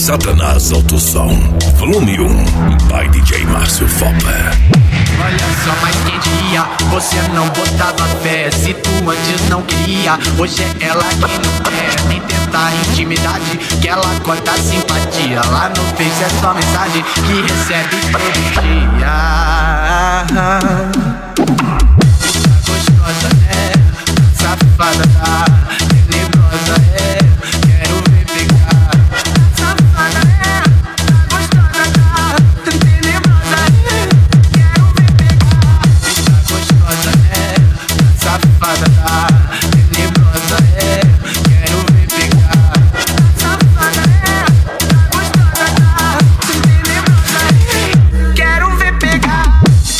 Satanás Alto Som, volume 1, by DJ Márcio Fopa. Olha só, mas quem diria, você não botava fé. Se tu antes não queria, hoje é ela quem não quer. Nem tentar intimidade, que ela corta a simpatia. Lá no Face é só mensagem que recebe todo dia. Gostosa, né? Safada, tenebrosa, é. Quero ver pegar. Safada, né? Gostosa, tenebrosa, é. Quero ver pegar. Gostosa, né? Safada, tenebrosa, é. Quero ver pegar. Safada, né? Gostosa, tenebrosa, é. Quero ver pegar.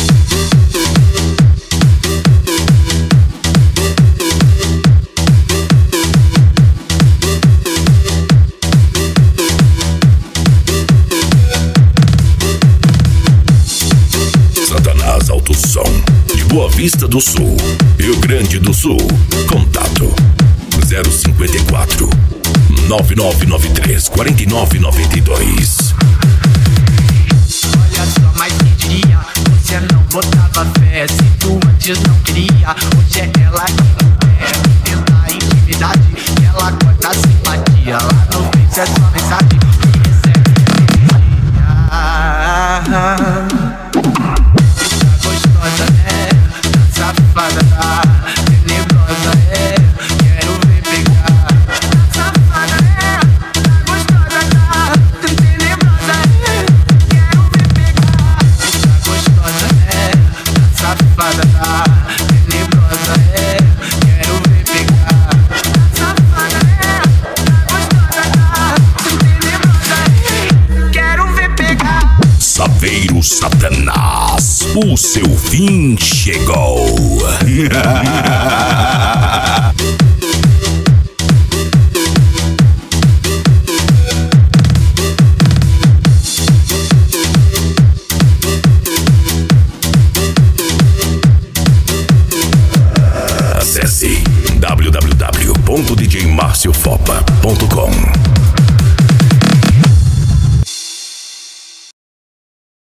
Satanás Alto Som, de Boa Vista do Sul, Rio Grande do Sul. Contato 054 9993 4992. Olha só, mas quem diria, você não botava fé. Se tu antes não queria, hoje é ela que não quer. Tenta intimidade, que ela corta a simpatia. Lá no Face é só mensagem que recebe gostosa, né? Safada, tenebrosa, é. Quero ver pegar. Safada, né? Gostosa, tenebrosa, é. Quero ver pegar. Gostosa, né? Safada, tenebrosa, é. Quero ver pegar. Safada, né? Gostosa, tenebrosa, é. Quero ver pegar. Saveiro Satanás, o seu fim chegou. Acesse www.djmarciofopa.com.